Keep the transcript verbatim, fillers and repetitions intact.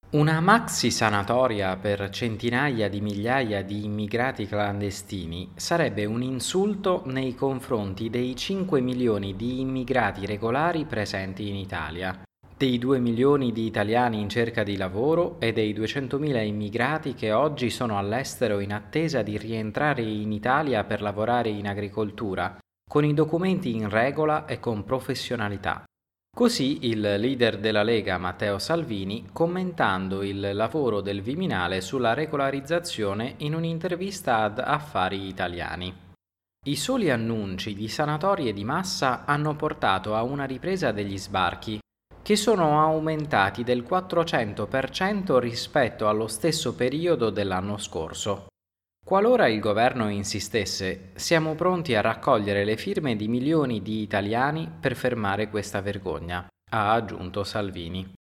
Una maxi sanatoria per centinaia di migliaia di immigrati clandestini sarebbe un insulto nei confronti dei cinque milioni di immigrati regolari presenti in Italia, dei due milioni di italiani in cerca di lavoro e dei duecentomila immigrati che oggi sono all'estero in attesa di rientrare in Italia per lavorare in agricoltura, con i documenti in regola e con professionalità. Così il leader della Lega Matteo Salvini commentando il lavoro del Viminale sulla regolarizzazione in un'intervista ad Affari Italiani. I soli annunci di sanatorie di massa hanno portato a una ripresa degli sbarchi, che sono aumentati del quattrocento per cento rispetto allo stesso periodo dell'anno scorso. Qualora il governo insistesse, siamo pronti a raccogliere le firme di milioni di italiani per fermare questa vergogna, ha aggiunto Salvini.